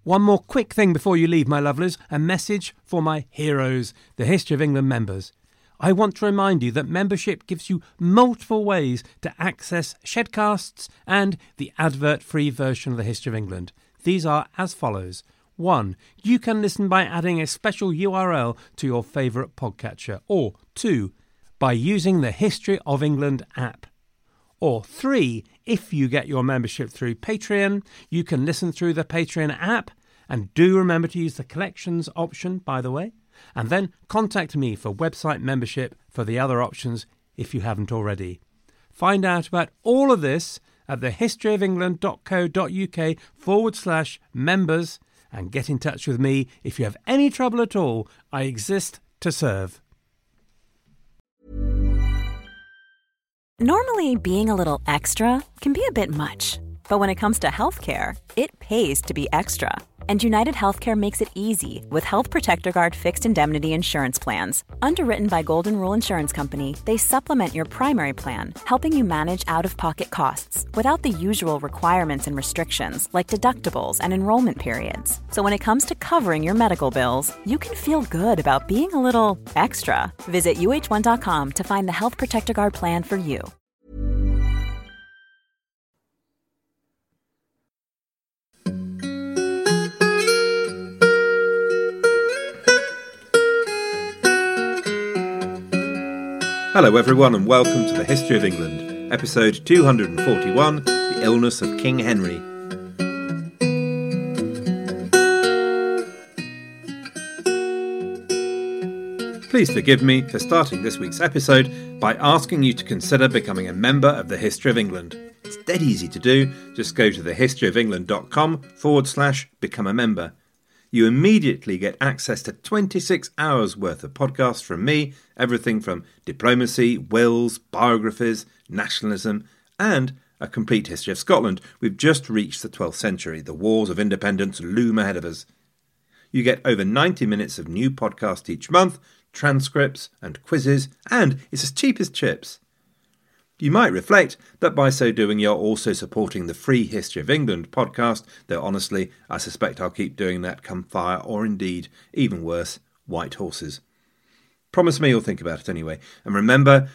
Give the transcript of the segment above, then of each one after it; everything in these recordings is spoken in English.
One more quick thing before you leave, my lovelies, a message for my heroes, the History of England members. I want to remind you that membership gives you multiple ways to access Shedcasts and the advert-free version of the History of England. These are as follows. 1. You can listen by adding a special URL to your favourite podcatcher. Or 2. By using the History of England app. Or 3. If you get your membership through Patreon, you can listen through the Patreon app. And do remember to use the collections option, by the way. And then contact me for website membership for the other options if you haven't already. Find out about all of this at thehistoryofengland.co.uk/members and get in touch with me if you have any trouble at all. I exist to serve. Normally, being a little extra can be a bit much. But when it comes to healthcare, it pays to be extra. And United Healthcare makes it easy with Health Protector Guard fixed indemnity insurance plans. Underwritten by Golden Rule Insurance Company, they supplement your primary plan, helping you manage out-of-pocket costs without the usual requirements and restrictions like deductibles and enrollment periods. So when it comes to covering your medical bills, you can feel good about being a little extra. Visit uh1.com to find the Health Protector Guard plan for you. Hello everyone and welcome to the History of England, episode 241, The Illness of King Henry. Please forgive me for starting this week's episode by asking you to consider becoming a member of the History of England. It's dead easy to do, just go to thehistoryofengland.com/become a member. You immediately get access to 26 hours worth of podcasts from me, everything from diplomacy, wills, biographies, nationalism, and a complete history of Scotland. We've just reached the 12th century. The wars of independence loom ahead of us. You get over 90 minutes of new podcasts each month, transcripts and quizzes, and it's as cheap as chips. You might reflect that by so doing you're also supporting the free History of England podcast, though honestly I suspect I'll keep doing that come fire or indeed, even worse, white horses. Promise me you'll think about it anyway, and remember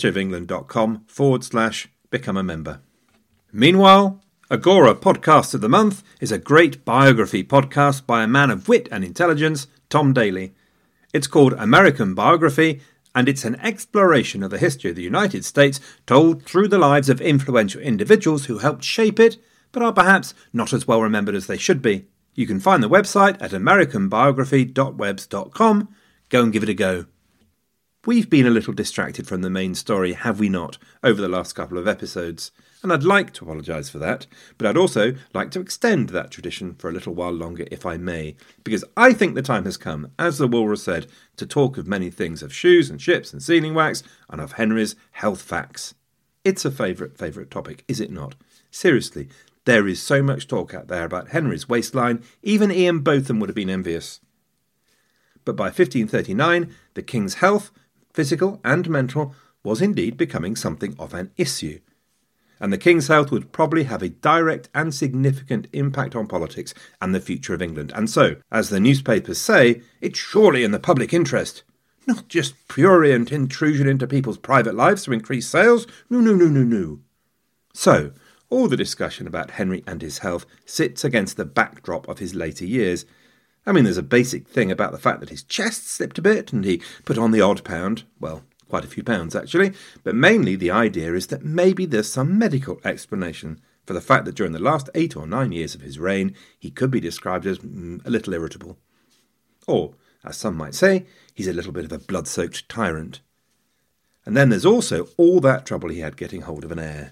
thehistoryofengland.com/become a member. Meanwhile, Agora Podcast of the Month is a great biography podcast by a man of wit and intelligence, Tom Daley. It's called American Biography, and it's an exploration of the history of the United States told through the lives of influential individuals who helped shape it, but are perhaps not as well remembered as they should be. You can find the website at americanbiography.webs.com. Go and give it a go. We've been a little distracted from the main story, have we not, over the last couple of episodes? And I'd like to apologise for that, but I'd also like to extend that tradition for a little while longer if I may, because I think the time has come, as the Walrus said, to talk of many things, of shoes and ships and sealing wax, and of Henry's health facts. It's a favourite topic, is it not? Seriously, there is so much talk out there about Henry's waistline, even Ian Botham would have been envious. But by 1539, the king's health, physical and mental, was indeed becoming something of an issue. And the king's health would probably have a direct and significant impact on politics and the future of England. And so, as the newspapers say, it's surely in the public interest. Not just prurient intrusion into people's private lives to increase sales. No. So, all the discussion about Henry and his health sits against the backdrop of his later years. I mean, there's a basic thing about the fact that his chest slipped a bit and he put on the odd pound. Well, quite a few pounds actually, but mainly the idea is that maybe there's some medical explanation for the fact that during the last 8 or 9 years of his reign he could be described as a little irritable. Or, as some might say, he's a little bit of a blood-soaked tyrant. And then there's also all that trouble he had getting hold of an heir.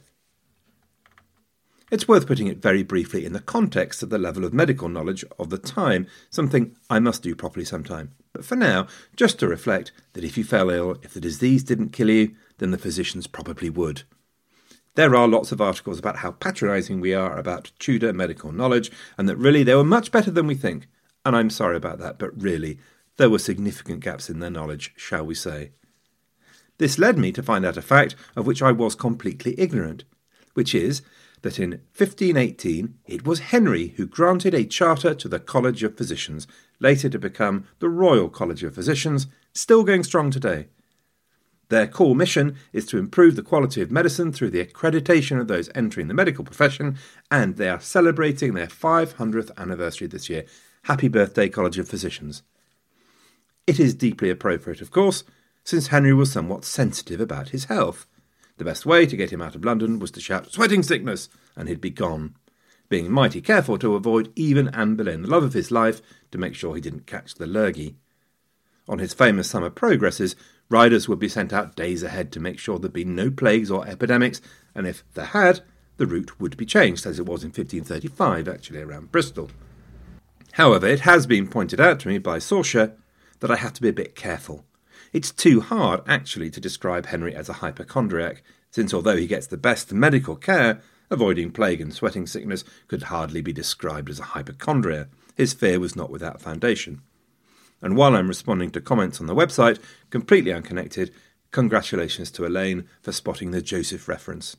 It's worth putting it very briefly in the context of the level of medical knowledge of the time, something I must do properly sometime. But for now, just to reflect that if you fell ill, if the disease didn't kill you, then the physicians probably would. There are lots of articles about how patronising we are about Tudor medical knowledge, and that really they were much better than we think. And I'm sorry about that, but really, there were significant gaps in their knowledge, shall we say. This led me to find out a fact of which I was completely ignorant, which is that in 1518 it was Henry who granted a charter to the College of Physicians, later to become the Royal College of Physicians, still going strong today. Their core mission is to improve the quality of medicine through the accreditation of those entering the medical profession, and they are celebrating their 500th anniversary this year. Happy birthday, College of Physicians. It is deeply appropriate, of course, since Henry was somewhat sensitive about his health. The best way to get him out of London was to shout, "Sweating sickness!" and he'd be gone, being mighty careful to avoid even Anne Boleyn, the love of his life, to make sure he didn't catch the lurgy. On his famous summer progresses, riders would be sent out days ahead to make sure there'd be no plagues or epidemics, and if there had, the route would be changed, as it was in 1535, actually, around Bristol. However, it has been pointed out to me by Saussure that I have to be a bit careful. It's too hard, actually, to describe Henry as a hypochondriac, since although he gets the best medical care, avoiding plague and sweating sickness could hardly be described as a hypochondria. His fear was not without foundation. And while I'm responding to comments on the website, completely unconnected, congratulations to Elaine for spotting the Joseph reference.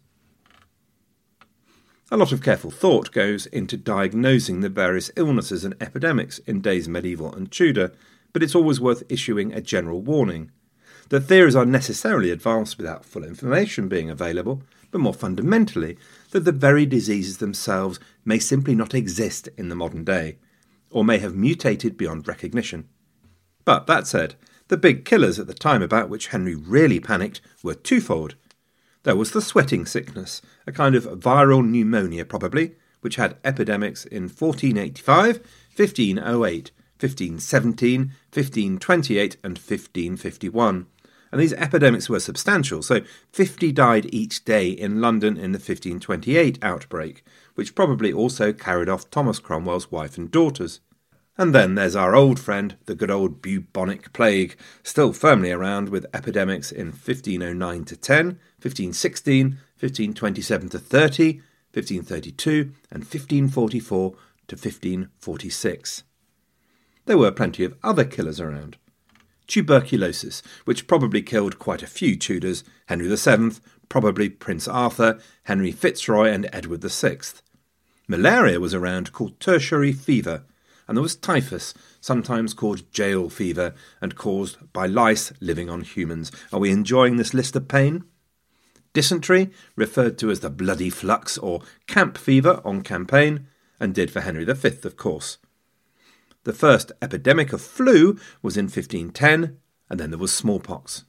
A lot of careful thought goes into diagnosing the various illnesses and epidemics in days medieval and Tudor, but it's always worth issuing a general warning. The theories are necessarily advanced without full information being available, but more fundamentally, that the very diseases themselves may simply not exist in the modern day, or may have mutated beyond recognition. But that said, the big killers at the time about which Henry really panicked were twofold. There was the sweating sickness, a kind of viral pneumonia probably, which had epidemics in 1485, 1508, 1517, 1528 and 1551. And these epidemics were substantial, so 50 died each day in London in the 1528 outbreak, which probably also carried off Thomas Cromwell's wife and daughters. And then there's our old friend, the good old bubonic plague, still firmly around with epidemics in 1509 to 10, 1516, 1527 to 30, 1532 and 1544 to 1546. There were plenty of other killers around. Tuberculosis, which probably killed quite a few Tudors, Henry VII, probably Prince Arthur, Henry Fitzroy and Edward VI. Malaria was around, called tertiary fever, and there was typhus, sometimes called jail fever, and caused by lice living on humans. Are we enjoying this list of pain? Dysentery, referred to as the bloody flux or camp fever on campaign, and did for Henry V, of course. The first epidemic of flu was in 1510, and then there was smallpox.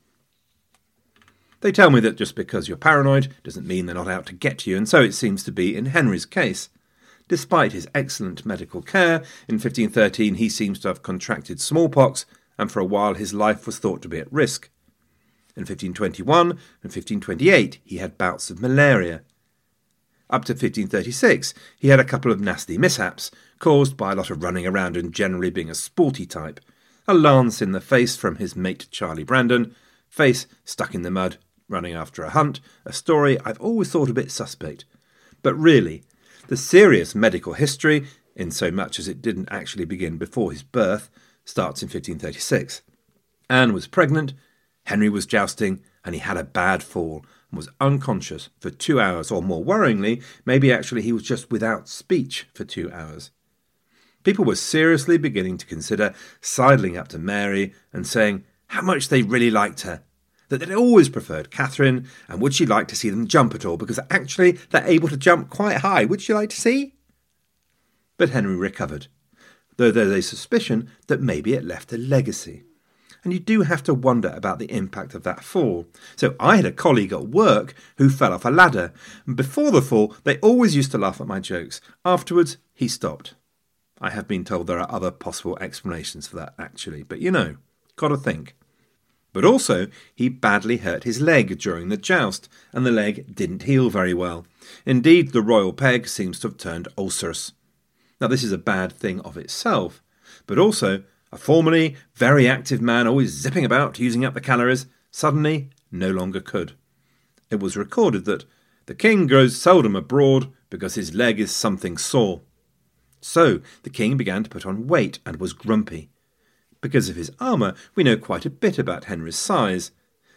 They tell me that just because you're paranoid doesn't mean they're not out to get you, and so it seems to be in Henry's case. Despite his excellent medical care, in 1513 he seems to have contracted smallpox, and for a while his life was thought to be at risk. In 1521 and 1528 he had bouts of malaria. Up to 1536 he had a couple of nasty mishaps, caused by a lot of running around and generally being a sporty type. A lance in the face from his mate Charlie Brandon, face stuck in the mud, running after a hunt, a story I've always thought a bit suspect. But really, the serious medical history, in so much as it didn't actually begin before his birth, starts in 1536. Anne was pregnant, Henry was jousting, and he had a bad fall and was unconscious for 2 hours, or more worryingly, maybe actually he was just without speech for 2 hours. People were seriously beginning to consider sidling up to Mary and saying how much they really liked her, that they'd always preferred Catherine, and would she like to see them jump at all, because actually they're able to jump quite high. Would she like to see? But Henry recovered, though there's a suspicion that maybe it left a legacy. And you do have to wonder about the impact of that fall. So I had a colleague at work who fell off a ladder, and before the fall they always used to laugh at my jokes. Afterwards he stopped. I have been told there are other possible explanations for that actually, but gotta think. But also, he badly hurt his leg during the joust, and the leg didn't heal very well. Indeed, the royal peg seems to have turned ulcerous. Now, this is a bad thing of itself, but also, a formerly very active man, always zipping about, using up the calories, suddenly no longer could. It was recorded that the king goes seldom abroad because his leg is something sore. So, the king began to put on weight and was grumpy. Because of his armour, we know quite a bit about Henry's size.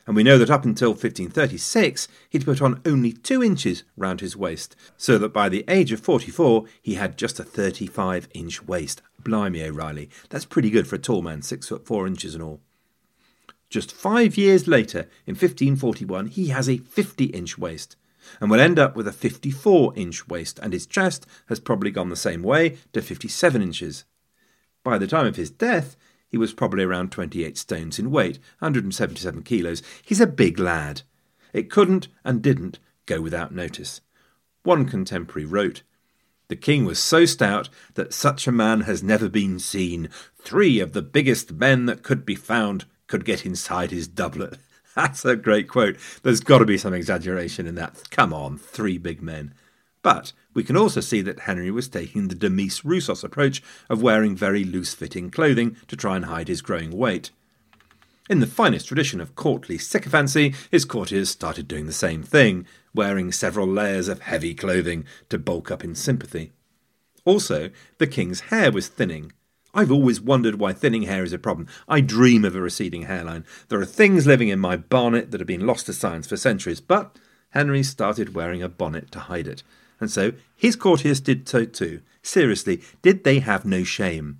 And we know that up until 1536, he'd put on only 2 inches round his waist, so that by the age of 44, he had just a 35-inch waist. Blimey O'Reilly, that's pretty good for a tall man, 6 foot 4 inches and all. Just 5 years later, in 1541, he has a 50-inch waist, and will end up with a 54-inch waist, and his chest has probably gone the same way to 57 inches. By the time of his death, he was probably around 28 stones in weight, 177 kilos. He's a big lad. It couldn't and didn't go without notice. One contemporary wrote, "The king was so stout that such a man has never been seen. 3 of the biggest men that could be found could get inside his doublet." That's a great quote. There's got to be some exaggeration in that. Come on, 3 big men. But we can also see that Henry was taking the Demis Roussos approach of wearing very loose-fitting clothing to try and hide his growing weight. In the finest tradition of courtly sycophancy, his courtiers started doing the same thing, wearing several layers of heavy clothing to bulk up in sympathy. Also, the king's hair was thinning. I've always wondered why thinning hair is a problem. I dream of a receding hairline. There are things living in my bonnet that have been lost to science for centuries, but Henry started wearing a bonnet to hide it. And so his courtiers did so too. Seriously, did they have no shame?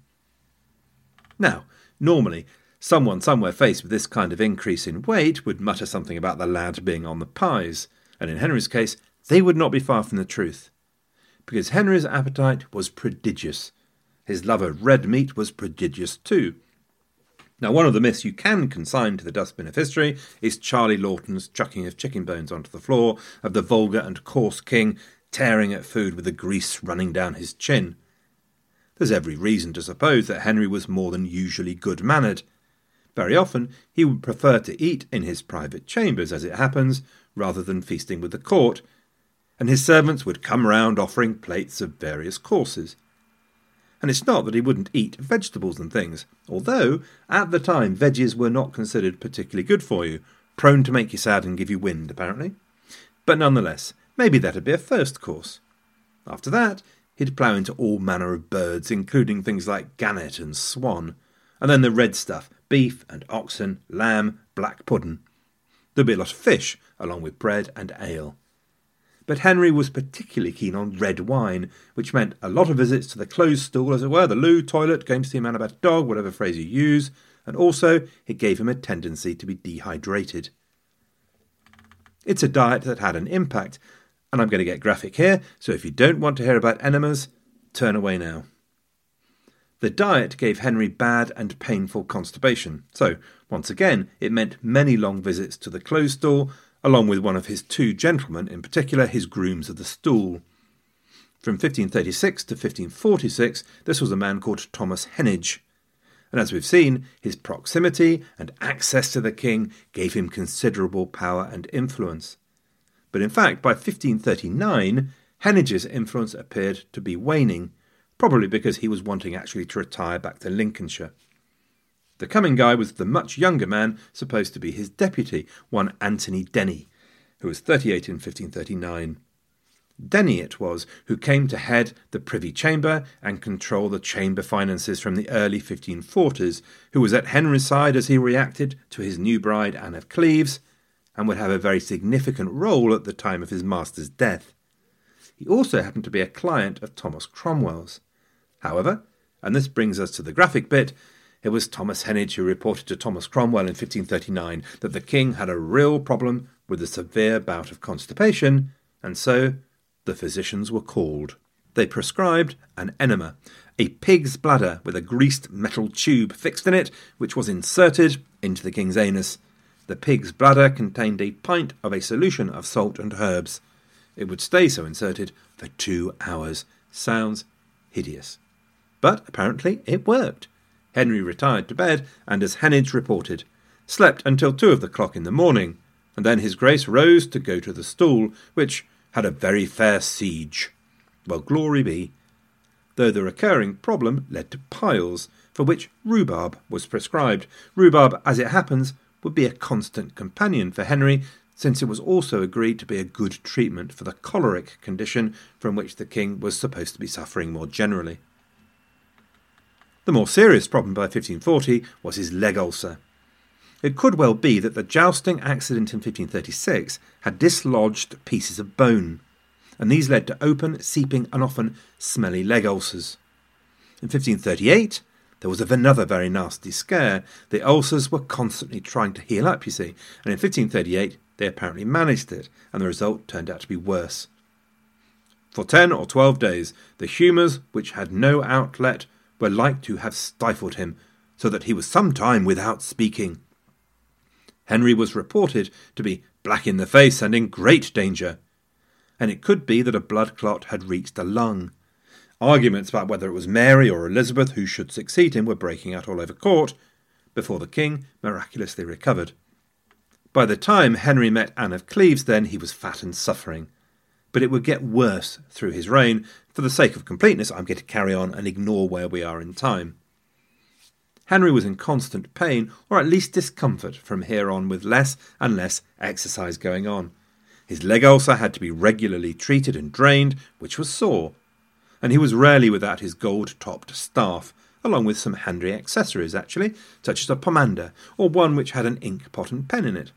Now, normally, someone somewhere faced with this kind of increase in weight would mutter something about the lad being on the pies, and in Henry's case, they would not be far from the truth. Because Henry's appetite was prodigious. His love of red meat was prodigious too. Now, one of the myths you can consign to the dustbin of history is Charlie Lawton's chucking of chicken bones onto the floor, of the vulgar and coarse king tearing at food with the grease running down his chin. There's every reason to suppose that Henry was more than usually good-mannered. Very often he would prefer to eat in his private chambers, as it happens, rather than feasting with the court, and his servants would come round offering plates of various courses. And it's not that he wouldn't eat vegetables and things, although at the time veggies were not considered particularly good for you, prone to make you sad and give you wind, apparently. But nonetheless, maybe that'd be a first course. After that, he'd plough into all manner of birds, including things like gannet and swan, and then the red stuff, beef and oxen, lamb, black pudding. There'd be a lot of fish, along with bread and ale. But Henry was particularly keen on red wine, which meant a lot of visits to the closed stool, as it were, the loo, toilet, going to see a man about a dog, whatever phrase you use, and also it gave him a tendency to be dehydrated. It's a diet that had an impact, and I'm going to get graphic here, so if you don't want to hear about enemas, turn away now. The diet gave Henry bad and painful constipation, so, once again, it meant many long visits to the closed stool, along with one of his 2 gentlemen, in particular his grooms of the stool. From 1536 to 1546, this was a man called Thomas Heneage, and as we've seen, his proximity and access to the king gave him considerable power and influence. But in fact, by 1539, Heneage's influence appeared to be waning, probably because he was wanting actually to retire back to Lincolnshire. The coming guy was the much younger man supposed to be his deputy, one Anthony Denny, who was 38 in 1539. Denny it was who came to head the Privy Chamber and control the chamber finances from the early 1540s, who was at Henry's side as he reacted to his new bride Anne of Cleves, and would have a very significant role at the time of his master's death. He also happened to be a client of Thomas Cromwell's. However, and this brings us to the graphic bit, it was Thomas Heneage who reported to Thomas Cromwell in 1539 that the king had a real problem with a severe bout of constipation, and so the physicians were called. They prescribed an enema, a pig's bladder with a greased metal tube fixed in it, which was inserted into the king's anus. The pig's bladder contained a pint of a solution of salt and herbs. It would stay so inserted for 2 hours. Sounds hideous. But apparently it worked. Henry retired to bed, and as Heneage reported, slept until 2 o'clock in the morning, and then his grace rose to go to the stool, which had a very fair siege. Well, glory be. Though the recurring problem led to piles, for which rhubarb was prescribed. Rhubarb, as it happens, would be a constant companion for Henry, since it was also agreed to be a good treatment for the choleric condition from which the king was supposed to be suffering more generally. The more serious problem by 1540 was his leg ulcer. It could well be that the jousting accident in 1536 had dislodged pieces of bone, and these led to open, seeping and often smelly leg ulcers. In 1538, there was another very nasty scare. The ulcers were constantly trying to heal up, you see, and in 1538 they apparently managed it, and the result turned out to be worse. For 10 or 12 days, the humours, which had no outlet, were like to have stifled him, so that he was some time without speaking. Henry was reported to be black in the face and in great danger, and it could be that a blood clot had reached a lung. Arguments about whether it was Mary or Elizabeth who should succeed him were breaking out all over court, before the king miraculously recovered. By the time Henry met Anne of Cleves, then, he was fat and suffering. But it would get worse through his reign. For the sake of completeness, I'm going to carry on and ignore where we are in time. Henry was in constant pain, or at least discomfort, from here on, with less and less exercise going on. His leg ulcer had to be regularly treated and drained, which was sore, and he was rarely without his gold-topped staff, along with some handy accessories, actually, such as a pomander, or one which had an ink pot and pen in it.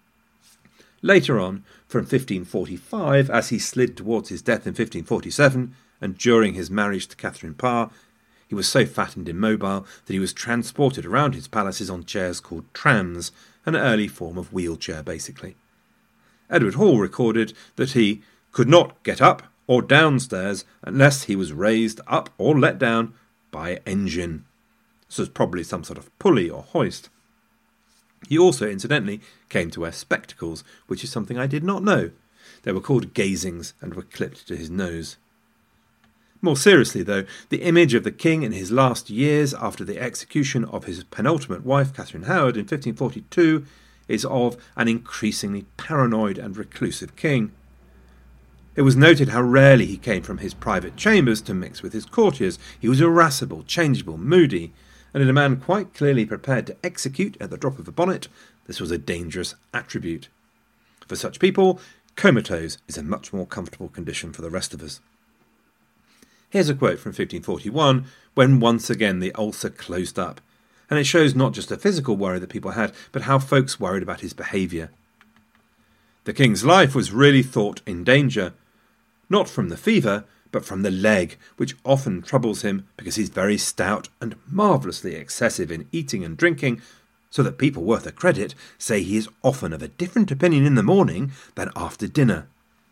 Later on, from 1545, as he slid towards his death in 1547, and during his marriage to Catherine Parr, he was so fat and immobile that he was transported around his palaces on chairs called trams, an early form of wheelchair, basically. Edward Hall recorded that he could not get up or downstairs unless he was raised up or let down by engine. This was probably some sort of pulley or hoist. He also, incidentally, came to wear spectacles, which is something I did not know. They were called gazings and were clipped to his nose. More seriously, though, the image of the king in his last years after the execution of his penultimate wife, Catherine Howard, in 1542, is of an increasingly paranoid and reclusive king. It was noted how rarely he came from his private chambers to mix with his courtiers. He was irascible, changeable, moody, and in a man quite clearly prepared to execute at the drop of a bonnet, this was a dangerous attribute. For such people, comatose is a much more comfortable condition for the rest of us. Here's a quote from 1541, when once again the ulcer closed up, and it shows not just a physical worry that people had, but how folks worried about his behaviour. The king's life was really thought in danger, not from the fever, but from the leg, which often troubles him because he's very stout and marvellously excessive in eating and drinking, so that people worth a credit say he is often of a different opinion in the morning than after dinner.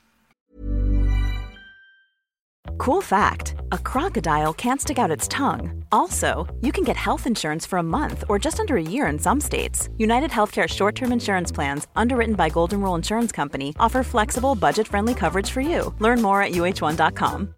Cool fact, a crocodile can't stick out its tongue. Also, you can get health insurance for a month or just under a year in some states. United Healthcare short-term insurance plans, underwritten by Golden Rule Insurance Company, offer flexible, budget-friendly coverage for you. Learn more at uh1.com.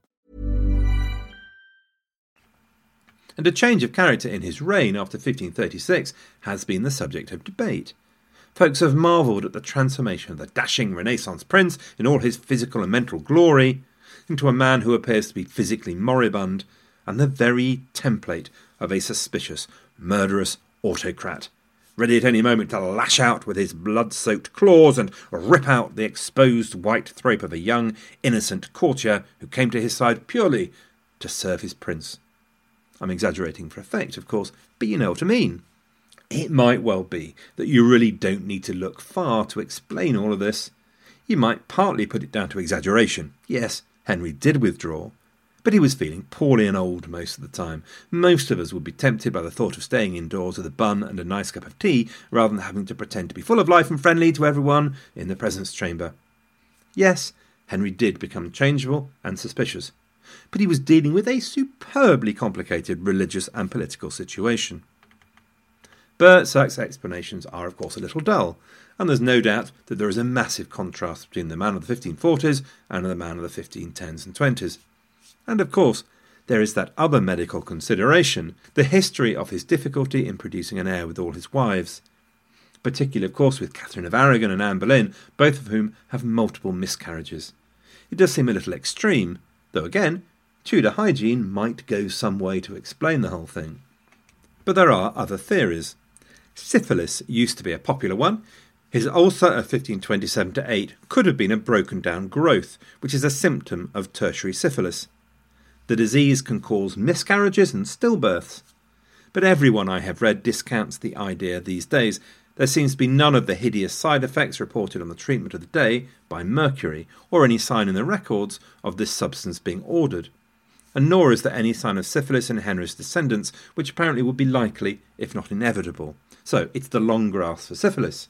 And a change of character in his reign after 1536 has been the subject of debate. Folks have marvelled at the transformation of the dashing Renaissance prince in all his physical and mental glory into a man who appears to be physically moribund and the very template of a suspicious, murderous autocrat, ready at any moment to lash out with his blood-soaked claws and rip out the exposed white throat of a young, innocent courtier who came to his side purely to serve his prince. I'm exaggerating for effect, of course, but you know what I mean. It might well be that you really don't need to look far to explain all of this. You might partly put it down to exaggeration. Yes, Henry did withdraw, but he was feeling poorly and old most of the time. Most of us would be tempted by the thought of staying indoors with a bun and a nice cup of tea, rather than having to pretend to be full of life and friendly to everyone in the presence chamber. Yes, Henry did become changeable and suspicious, but he was dealing with a superbly complicated religious and political situation. But such explanations are, of course, a little dull, and there's no doubt that there is a massive contrast between the man of the 1540s and the man of the 1510s and 20s. And, of course, there is that other medical consideration, the history of his difficulty in producing an heir with all his wives, particularly, of course, with Catherine of Aragon and Anne Boleyn, both of whom have multiple miscarriages. It does seem a little extreme, though again, Tudor hygiene might go some way to explain the whole thing. But there are other theories. Syphilis used to be a popular one. His ulcer of 1527-8 could have been a broken down growth, which is a symptom of tertiary syphilis. The disease can cause miscarriages and stillbirths. But everyone I have read discounts the idea these days, There seems to be none of the hideous side effects reported on the treatment of the day by mercury, or any sign in the records of this substance being ordered. And nor is there any sign of syphilis in Henry's descendants, which apparently would be likely, if not inevitable. So it's the long grass for syphilis.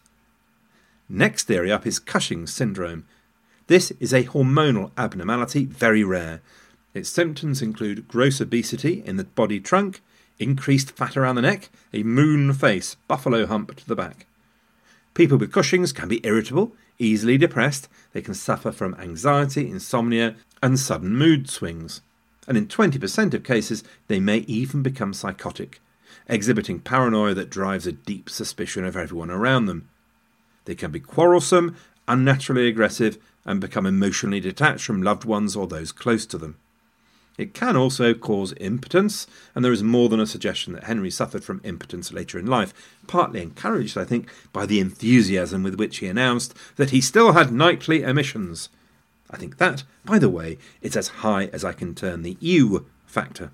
Next theory up is Cushing's syndrome. This is a hormonal abnormality, very rare. Its symptoms include gross obesity in the body trunk, increased fat around the neck, a moon face, buffalo hump to the back. People with Cushing's can be irritable, easily depressed, they can suffer from anxiety, insomnia, and sudden mood swings. And in 20% of cases, they may even become psychotic, exhibiting paranoia that drives a deep suspicion of everyone around them. They can be quarrelsome, unnaturally aggressive, and become emotionally detached from loved ones or those close to them. It can also cause impotence, and there is more than a suggestion that Henry suffered from impotence later in life, partly encouraged, I think, by the enthusiasm with which he announced that he still had nightly emissions. I think that, by the way, is as high as I can turn the ew factor.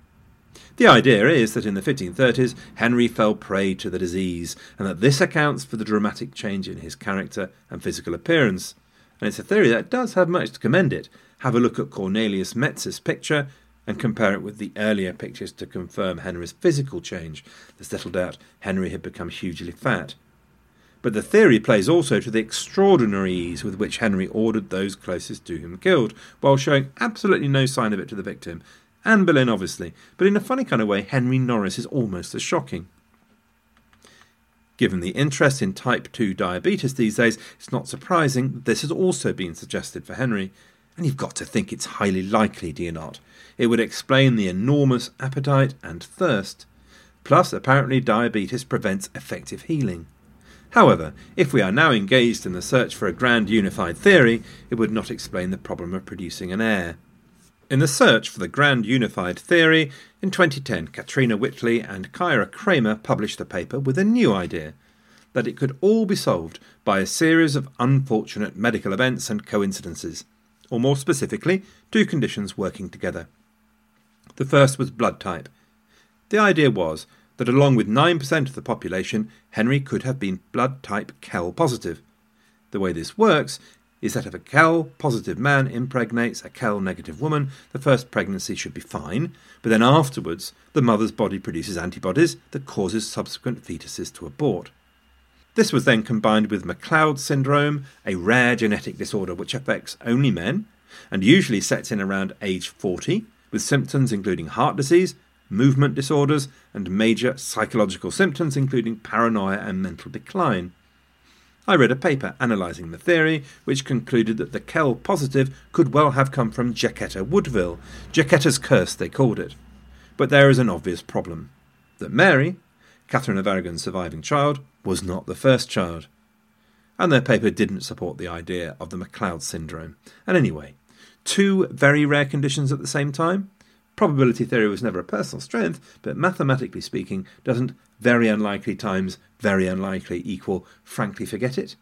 The idea is that in the 1530s, Henry fell prey to the disease, and that this accounts for the dramatic change in his character and physical appearance. And it's a theory that does have much to commend it. Have a look at Cornelius Metz's picture and compare it with the earlier pictures to confirm Henry's physical change. There's little doubt Henry had become hugely fat. But the theory plays also to the extraordinary ease with which Henry ordered those closest to him killed, while showing absolutely no sign of it to the victim. Anne Boleyn, obviously, but in a funny kind of way, Henry Norris is almost as shocking. Given the interest in type 2 diabetes these days, it's not surprising that this has also been suggested for Henry. And you've got to think it's highly likely, do you not? It would explain the enormous appetite and thirst. Plus, apparently diabetes prevents effective healing. However, if we are now engaged in the search for a grand unified theory, it would not explain the problem of producing an heir. In the search for the grand unified theory, in 2010, Katrina Whitley and Kyra Kramer published a paper with a new idea, that it could all be solved by a series of unfortunate medical events and coincidences, or more specifically, two conditions working together. The first was blood type. The idea was that along with 9% of the population, Henry could have been blood type Kell positive. The way this works is that if a Kell positive man impregnates a Kell negative woman, the first pregnancy should be fine, but then afterwards the mother's body produces antibodies that causes subsequent fetuses to abort. This was then combined with McLeod syndrome, a rare genetic disorder which affects only men, and usually sets in around age 40, with symptoms including heart disease, movement disorders, and major psychological symptoms including paranoia and mental decline. I read a paper analysing the theory, which concluded that the Kell positive could well have come from Jacquetta Woodville, Jacquetta's curse they called it. But there is an obvious problem, that Mary, Catherine of Aragon's surviving child, was not the first child. And their paper didn't support the idea of the McLeod syndrome. And anyway, two very rare conditions at the same time? Probability theory was never a personal strength, but mathematically speaking, doesn't very unlikely times very unlikely equal frankly forget it?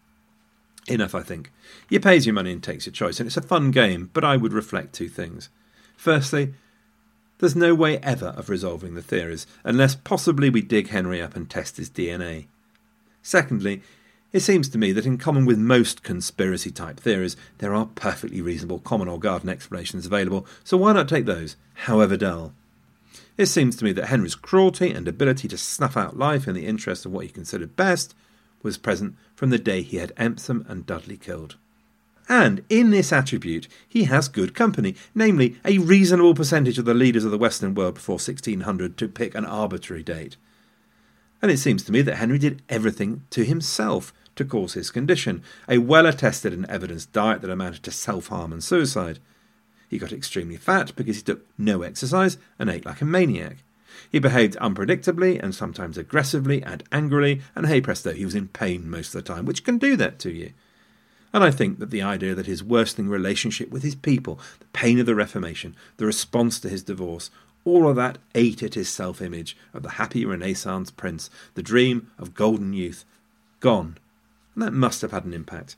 Enough, I think. You pays your money and takes your choice, and it's a fun game, but I would reflect two things. Firstly, there's no way ever of resolving the theories, unless possibly we dig Henry up and test his DNA. Secondly, it seems to me that in common with most conspiracy-type theories, there are perfectly reasonable common or garden explanations available, so why not take those, however dull? It seems to me that Henry's cruelty and ability to snuff out life in the interest of what he considered best was present from the day he had Emptham and Dudley killed. And in this attribute, he has good company, namely a reasonable percentage of the leaders of the Western world before 1600 to pick an arbitrary date. And it seems to me that Henry did everything to himself to cause his condition, a well-attested and evidenced diet that amounted to self-harm and suicide. He got extremely fat because he took no exercise and ate like a maniac. He behaved unpredictably and sometimes aggressively and angrily, and hey presto, he was in pain most of the time, which can do that to you. And I think that the idea that his worsening relationship with his people, the pain of the Reformation, the response to his divorce, all of that ate at his self-image of the happy Renaissance prince, the dream of golden youth, gone. And that must have had an impact.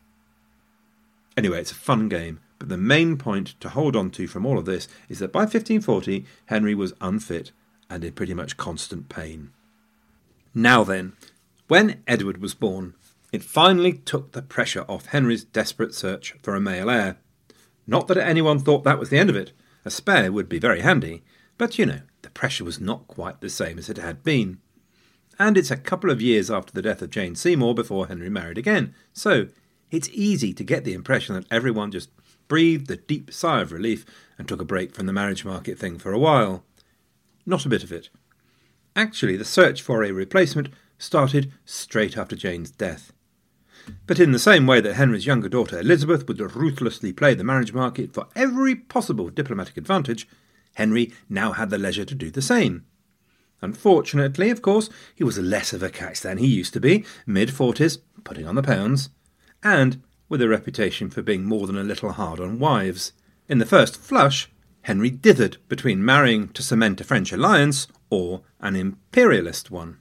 Anyway, it's a fun game, but the main point to hold on to from all of this is that by 1540, Henry was unfit and in pretty much constant pain. Now then, When Edward was born, it finally took the pressure off Henry's desperate search for a male heir. Not that anyone thought that was the end of it. A spare would be very handy, but the pressure was not quite the same as it had been. And it's a couple of years after the death of Jane Seymour before Henry married again, so it's easy to get the impression that everyone just breathed a deep sigh of relief and took a break from the marriage market thing for a while. Not a bit of it. Actually, the search for a replacement started straight after Jane's death. But in the same way that Henry's younger daughter Elizabeth would ruthlessly play the marriage market for every possible diplomatic advantage, Henry now had the leisure to do the same. Unfortunately, of course, he was less of a catch than he used to be, mid-40s, putting on the pounds, and with a reputation for being more than a little hard on wives. In the first flush, Henry dithered between marrying to cement a French alliance or an imperialist one.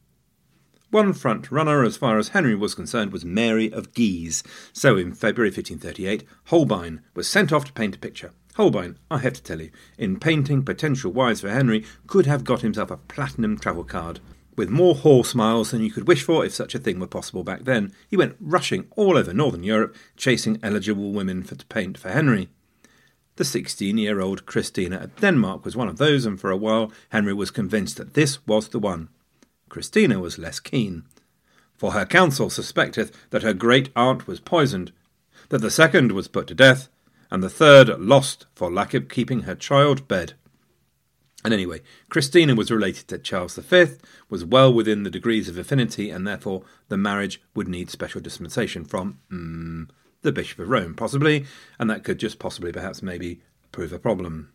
One front-runner as far as Henry was concerned was Mary of Guise, so in February 1538 Holbein was sent off to paint a picture. Holbein, I have to tell you, in painting potential wives for Henry, could have got himself a platinum travel card. With more horse miles than you could wish for if such a thing were possible back then, he went rushing all over Northern Europe, chasing eligible women to paint for Henry. The 16-year-old Christina of Denmark was one of those, and for a while Henry was convinced that this was the one. Christina was less keen. For her council suspecteth that her great-aunt was poisoned, that the second was put to death, and the third lost for lack of keeping her child bed. And anyway, Christina was related to Charles V, was well within the degrees of affinity, and therefore the marriage would need special dispensation from, the Bishop of Rome, possibly, and that could just possibly perhaps maybe prove a problem.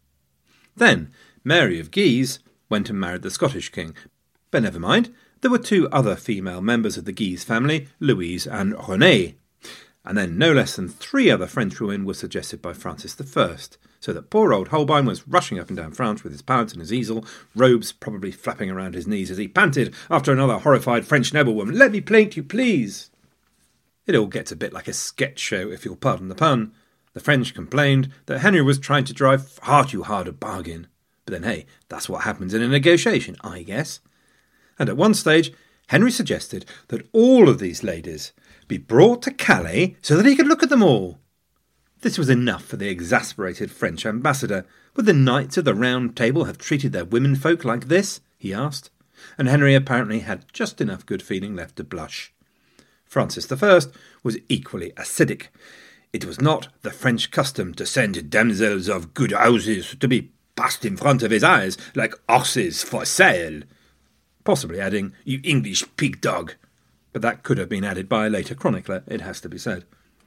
Then Mary of Guise went and married the Scottish king. But never mind, there were two other female members of the Guise family, Louise and Renée. And then no less than 3 other French women were suggested by Francis I, so that poor old Holbein was rushing up and down France with his palette and his easel, robes probably flapping around his knees as he panted after another horrified French noblewoman. "Let me paint you, please!" It all gets a bit like a sketch show, if you'll pardon the pun. The French complained that Henry was trying to drive far too hard a bargain. But then, hey, that's what happens in a negotiation, I guess. And at one stage, Henry suggested that all of these ladies be brought to Calais so that he could look at them all. This was enough for the exasperated French ambassador. Would the Knights of the Round Table have treated their womenfolk like this? He asked, and Henry apparently had just enough good feeling left to blush. Francis I was equally acidic. It was not the French custom to send damsels of good houses to be passed in front of his eyes like horses for sale. Possibly adding, "You English pig dog." But that could have been added by a later chronicler, it has to be said.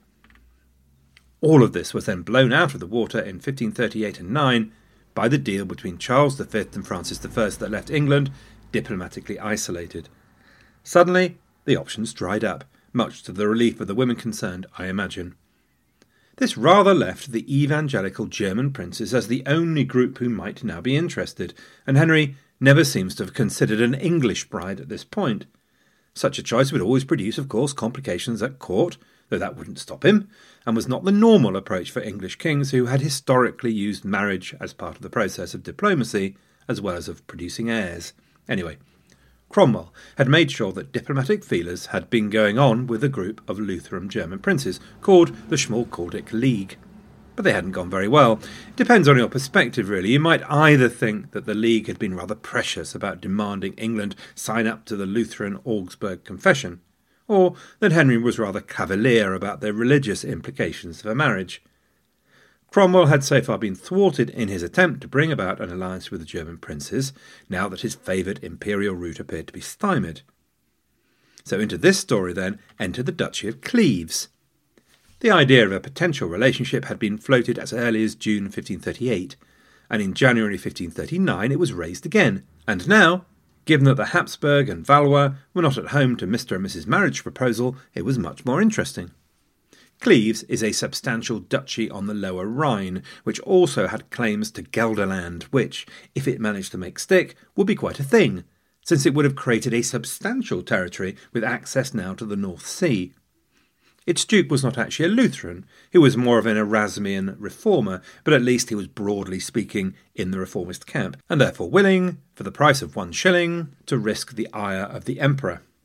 All of this was then blown out of the water in 1538 and 9 by the deal between Charles V and Francis I that left England diplomatically isolated. Suddenly, the options dried up, much to the relief of the women concerned, I imagine. This rather left the evangelical German princes as the only group who might now be interested, and Henry never seems to have considered an English bride at this point. Such a choice would always produce, of course, complications at court, though that wouldn't stop him, and was not the normal approach for English kings who had historically used marriage as part of the process of diplomacy, as well as of producing heirs. Anyway, Cromwell had made sure that diplomatic feelers had been going on with a group of Lutheran German princes called the Schmalkaldic League. But they hadn't gone very well. It depends on your perspective, really. You might either think that the League had been rather precious about demanding England sign up to the Lutheran Augsburg Confession, or that Henry was rather cavalier about the religious implications of a marriage. Cromwell had so far been thwarted in his attempt to bring about an alliance with the German princes, now that his favoured imperial route appeared to be stymied. So into this story, then, entered the Duchy of Cleves. The idea of a potential relationship had been floated as early as June 1538, and in January 1539 it was raised again. And now, given that the Habsburg and Valois were not at home to Mr. and Mrs. Marriage proposal, it was much more interesting. Cleves is a substantial duchy on the lower Rhine, which also had claims to Gelderland, which, if it managed to make stick, would be quite a thing, since it would have created a substantial territory with access now to the North Sea. Its duke was not actually a Lutheran, he was more of an Erasmian reformer, but at least he was broadly speaking in the reformist camp, and therefore willing, for the price of 1 shilling, to risk the ire of the emperor.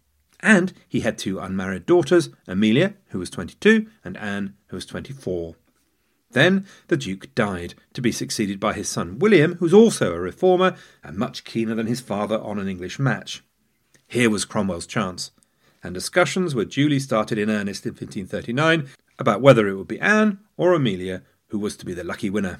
And he had 2 unmarried daughters, Amelia, who was 22, and Anne, who was 24. Then the Duke died, to be succeeded by his son William, who was also a reformer and much keener than his father on an English match. Here was Cromwell's chance, and discussions were duly started in earnest in 1539 about whether it would be Anne or Amelia who was to be the lucky winner.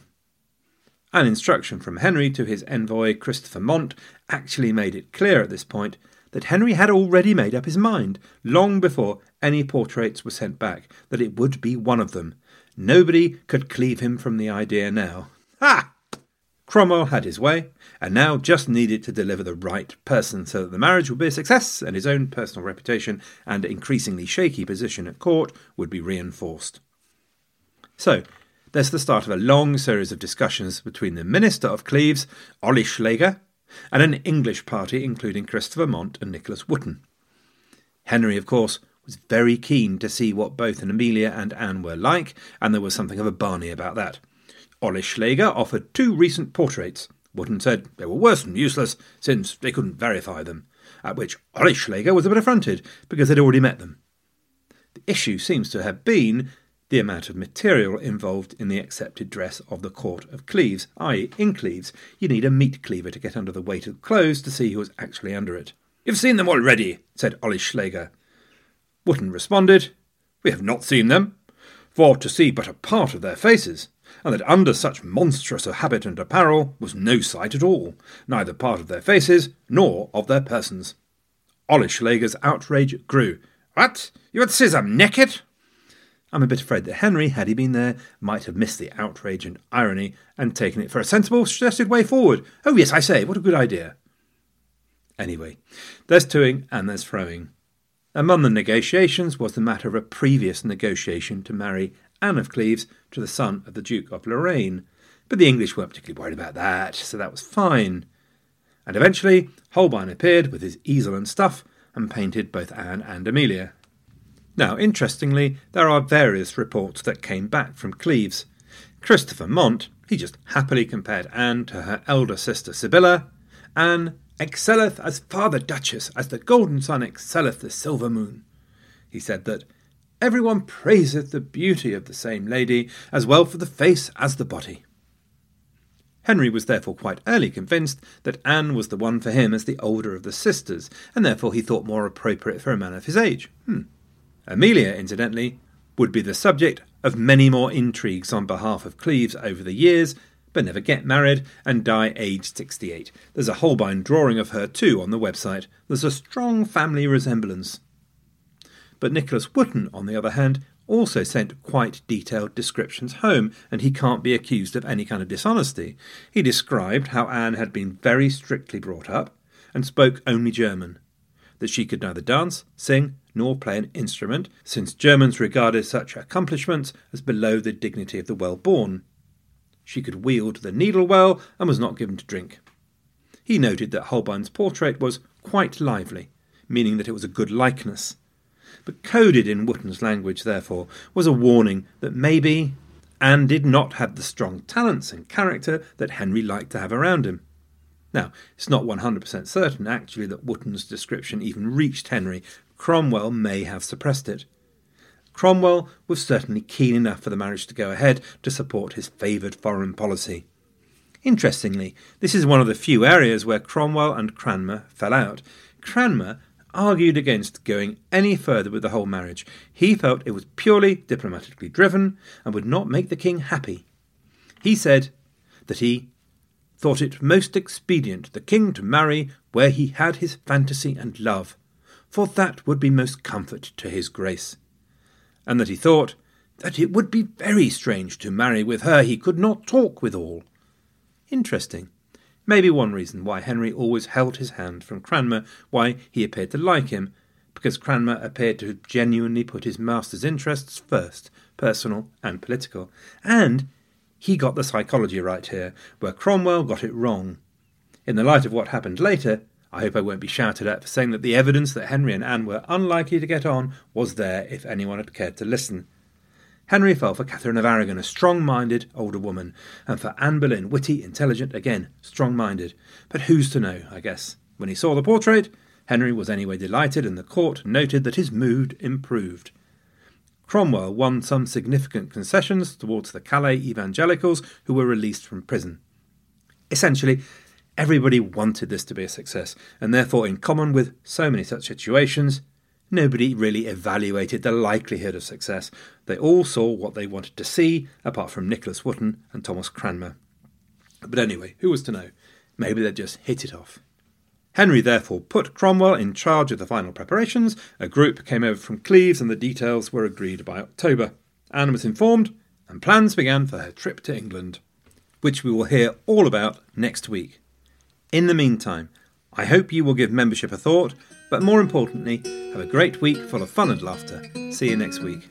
An instruction from Henry to his envoy Christopher Mont actually made it clear at this point that Henry had already made up his mind, long before any portraits were sent back, that it would be one of them. Nobody could cleave him from the idea now. Ha! Cromwell had his way, and now just needed to deliver the right person so that the marriage would be a success and his own personal reputation and increasingly shaky position at court would be reinforced. So, there's the start of a long series of discussions between the Minister of Cleves, Olleyschlager, and an English party including Christopher Mont and Nicholas Wotton. Henry, of course, was very keen to see what both Amelia and Anne were like, and there was something of a Barney about that. Olleyschlager offered 2 recent portraits. Wotton said they were worse than useless, since they couldn't verify them, at which Olleyschlager was a bit affronted, because they'd already met them. The issue seems to have been the amount of material involved in the accepted dress of the court of Cleves, i.e. in Cleves, you need a meat cleaver to get under the weight of clothes to see who was actually under it. "You've seen them already," said Olleyschlager. Wotton responded, "We have not seen them, for to see but a part of their faces, and that under such monstrous a habit and apparel was no sight at all, neither part of their faces nor of their persons." Olleyschlager's outrage grew. "What? You would see them naked?" I'm a bit afraid that Henry, had he been there, might have missed the outrage and irony and taken it for a sensible, suggested way forward. "Oh yes, I say, what a good idea." Anyway, there's toing and there's froing. Among the negotiations was the matter of a previous negotiation to marry Anne of Cleves to the son of the Duke of Lorraine, but the English weren't particularly worried about that, so that was fine. And eventually Holbein appeared with his easel and stuff and painted both Anne and Amelia. Now, interestingly, there are various reports that came back from Cleves. Christopher Mont, he just happily compared Anne to her elder sister Sibylla. "Anne excelleth as far the Duchess as the golden sun excelleth the silver moon." He said that "everyone praiseth the beauty of the same lady, as well for the face as the body." Henry was therefore quite early convinced that Anne was the one for him as the older of the sisters, and therefore he thought more appropriate for a man of his age. Amelia, incidentally, would be the subject of many more intrigues on behalf of Cleves over the years, but never get married and die aged 68. There's a Holbein drawing of her too on the website. There's a strong family resemblance. But Nicholas Wotton, on the other hand, also sent quite detailed descriptions home, and he can't be accused of any kind of dishonesty. He described how Anne had been very strictly brought up and spoke only German, that she could neither dance, sing, nor play an instrument, since Germans regarded such accomplishments as below the dignity of the well-born. She could wield the needle well and was not given to drink. He noted that Holbein's portrait was quite lively, meaning that it was a good likeness. But coded in Wotton's language, therefore, was a warning that maybe Anne did not have the strong talents and character that Henry liked to have around him. Now, it's not 100% certain, actually, that Wotton's description even reached Henry. Cromwell may have suppressed it. Cromwell was certainly keen enough for the marriage to go ahead to support his favoured foreign policy. Interestingly, this is one of the few areas where Cromwell and Cranmer fell out. Cranmer argued against going any further with the whole marriage. He felt it was purely diplomatically driven and would not make the king happy. He said that he thought it most expedient the king to marry where he had his fantasy and love, for that would be most comfort to his grace, and that he thought that it would be very strange to marry with her he could not talk withal. Interesting. Maybe one reason why Henry always held his hand from Cranmer, why he appeared to like him, because Cranmer appeared to have genuinely put his master's interests first, personal and political, and he got the psychology right here, where Cromwell got it wrong. In the light of what happened later, I hope I won't be shouted at for saying that the evidence that Henry and Anne were unlikely to get on was there if anyone had cared to listen. Henry fell for Catherine of Aragon, a strong-minded older woman, and for Anne Boleyn, witty, intelligent, again, strong-minded. But who's to know, I guess. When he saw the portrait, Henry was anyway delighted, and the court noted that his mood improved. Cromwell won some significant concessions towards the Calais evangelicals who were released from prison. Essentially, everybody wanted this to be a success, and therefore, in common with so many such situations, nobody really evaluated the likelihood of success. They all saw what they wanted to see, apart from Nicholas Wotton and Thomas Cranmer. But anyway, who was to know? Maybe they'd just hit it off. Henry therefore put Cromwell in charge of the final preparations. A group came over from Cleves and the details were agreed by October. Anne was informed and plans began for her trip to England, which we will hear all about next week. In the meantime, I hope you will give membership a thought, but more importantly, have a great week full of fun and laughter. See you next week.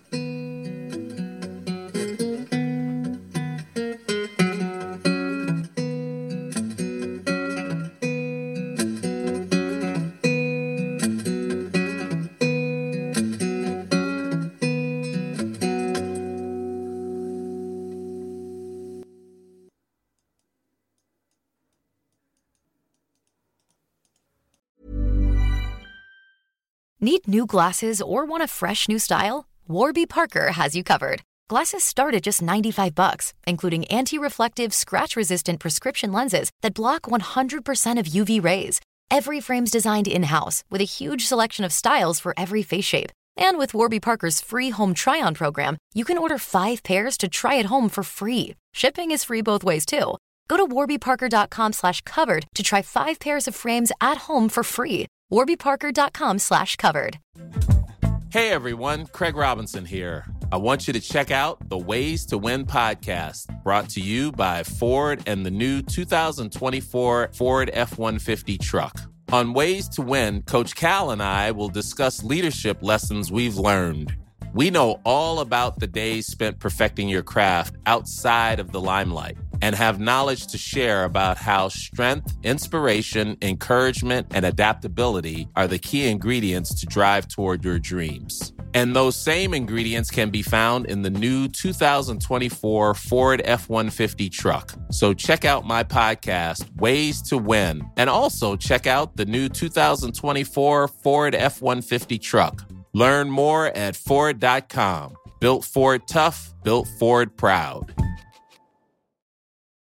Need new glasses or want a fresh new style? Warby Parker has you covered. Glasses start at just $95, including anti-reflective, scratch-resistant prescription lenses that block 100% of UV rays. Every frame's designed in-house with a huge selection of styles for every face shape. And with Warby Parker's free home try-on program, you can order 5 pairs to try at home for free. Shipping is free both ways, too. Go to warbyparker.com/covered to try 5 pairs of frames at home for free. warbyparker.com/covered. Hey everyone, Craig Robinson here. I want you to check out the Ways to Win podcast, brought to you by Ford and the new 2024 Ford F-150 truck. On Ways to Win, Coach Cal and I will discuss leadership lessons we've learned. We know all about the days spent perfecting your craft outside of the limelight and have knowledge to share about how strength, inspiration, encouragement, and adaptability are the key ingredients to drive toward your dreams. And those same ingredients can be found in the new 2024 Ford F-150 truck. So check out my podcast, Ways to Win, and also check out the new 2024 Ford F-150 truck. Learn more at Ford.com. Built Ford tough, built Ford proud.